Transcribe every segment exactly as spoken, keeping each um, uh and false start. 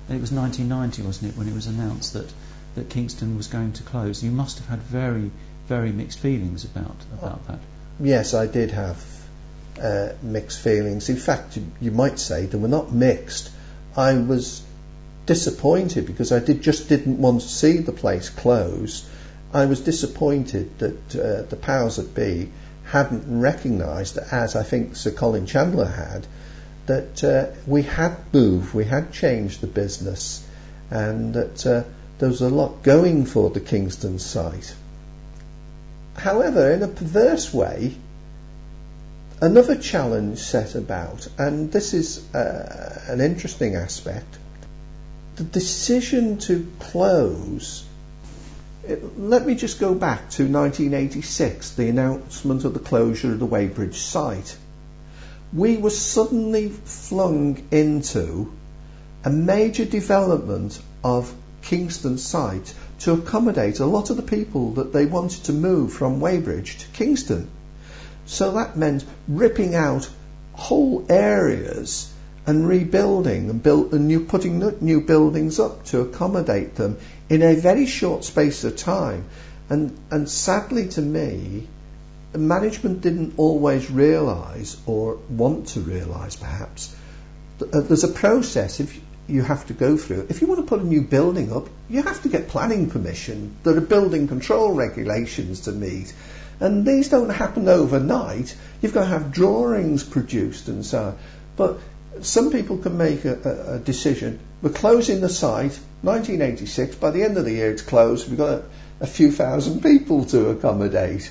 it was nineteen ninety, wasn't it, when it was announced that, that Kingston was going to close. You must have had very, very mixed feelings about about that. Yes, I did have uh, mixed feelings. In fact, you, you might say they were not mixed. I was disappointed because I did just didn't want to see the place close. I was disappointed that uh, the powers that be hadn't recognised, as I think Sir Colin Chandler had, that uh, we had moved, we had changed the business, and that uh, there was a lot going for the Kingston site. However, in a perverse way, another challenge set about, and this is uh, an interesting aspect. The decision to close, it, let me just go back to nineteen eighty-six, the announcement of the closure of the Weybridge site. We were suddenly flung into a major development of Kingston site to accommodate a lot of the people that they wanted to move from Weybridge to Kingston. So that meant ripping out whole areas and rebuilding and build and new, putting new buildings up to accommodate them in a very short space of time. And, and sadly to me, management didn't always realise, or want to realise perhaps, that there's a process if you have to go through. If you want to put a new building up, you have to get planning permission. There are building control regulations to meet. And these don't happen overnight. You've got to have drawings produced and so on. But some people can make a, a, a decision. We're closing the site, nineteen eighty-six, by the end of the year it's closed, we've got a, a few thousand people to accommodate.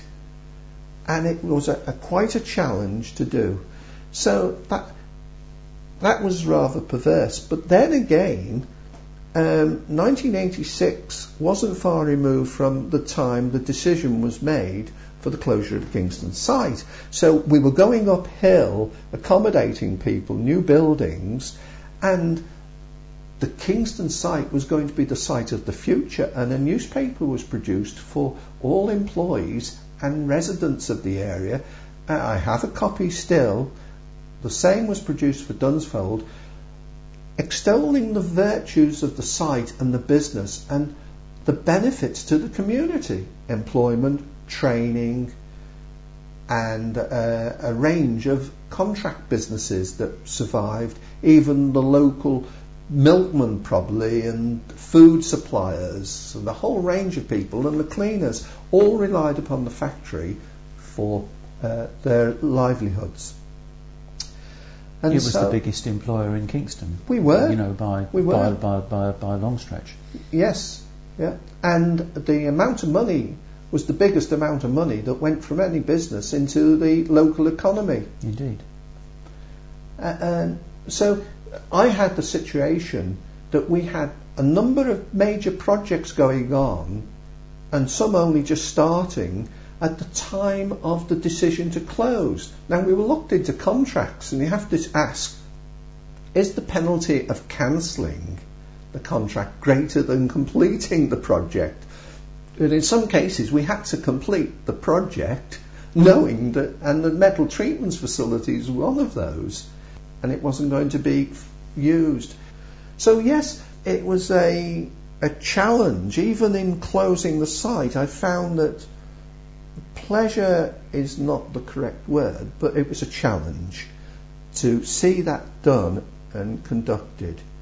And it was a, a quite a challenge to do. So that that was rather perverse. But then again, um, nineteen eighty-six wasn't far removed from the time the decision was made for the closure of the Kingston site. So we were going uphill, accommodating people, new buildings, and the Kingston site was going to be the site of the future, and a newspaper was produced for all employees and residents of the area. Uh, I have a copy still. The same was produced for Dunsfold, extolling the virtues of the site and the business and the benefits to the community, employment, training, and uh, a range of contract businesses that survived, even the local milkman probably, and food suppliers, and the whole range of people, and the cleaners, all relied upon the factory for uh, their livelihoods. And it was so the biggest employer in Kingston. We were. You know, by, we were. by, by, by, by a long stretch. Yes, yeah. And the amount of money was the biggest amount of money that went from any business into the local economy. Indeed. Uh, and so I had the situation that we had a number of major projects going on, and some only just starting, at the time of the decision to close. Now, we were looked into contracts, and you have to ask, is the penalty of cancelling the contract greater than completing the project? And in some cases, we had to complete the project knowing that, and the metal treatments facilities were one of those, and it wasn't going to be used. So yes, it was a a challenge. Even in closing the site, I found that pleasure is not the correct word, but it was a challenge to see that done and conducted.